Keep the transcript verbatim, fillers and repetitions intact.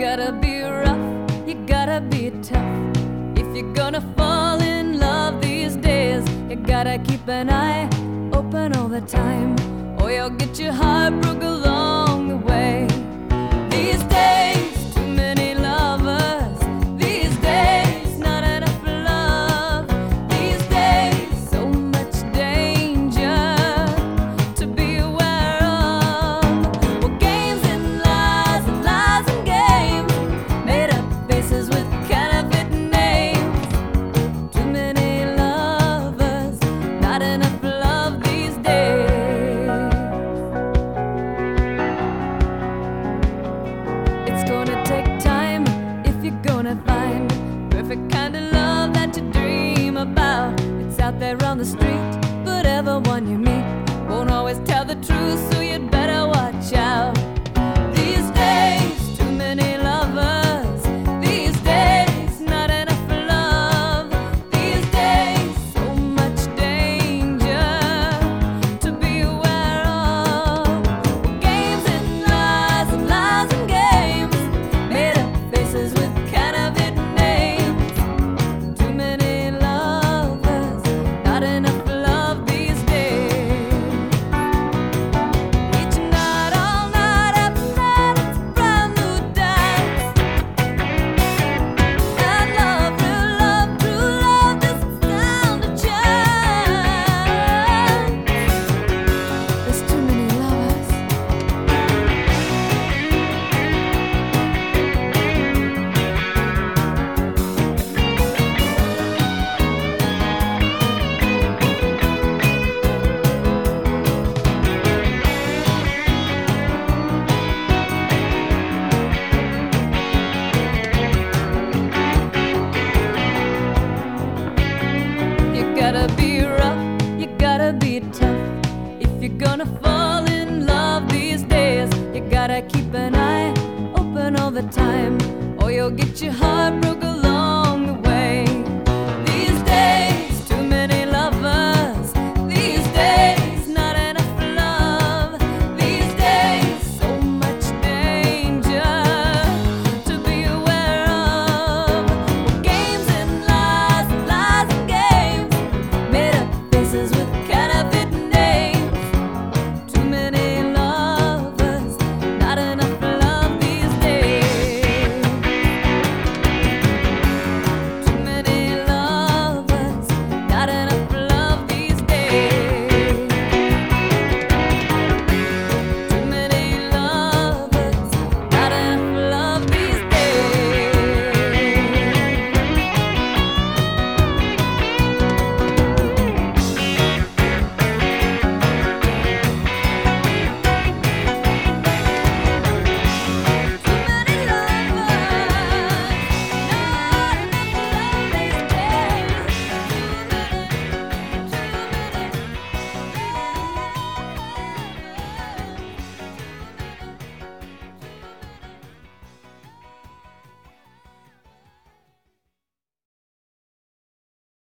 gotta be rough, you gotta be tough. If you're gonna fall in love these days, you gotta keep an eye open all the time, or you'll get your heart broke along the way. These days, too many lovers. These days, not enough love. These days, so much danger to be aware of. Well, games and lies and lies and games, made up faces with counterfeit names. Too many lovers, not enough love these days. It's gonna take time if you're gonna find perfect kind of love that you dream about. It's out there on the street, but everyone you meet won't always tell the truth, so you'd better watch out. These days, too many lovers. These days, not enough love. These days, so much danger to be aware of. Games and lies and lies and games, made up faces with counterfeit names. Too many lovers, not enough love these days. Each night, all night, every night, it's a brand new dance. And love, real love, true love, doesn't stand a chance. There's too many lovers. You gotta be rough, you gotta be tough. If you're gonna fall in love these days, you gotta keep an eye open all the time, or you'll get your heart broken.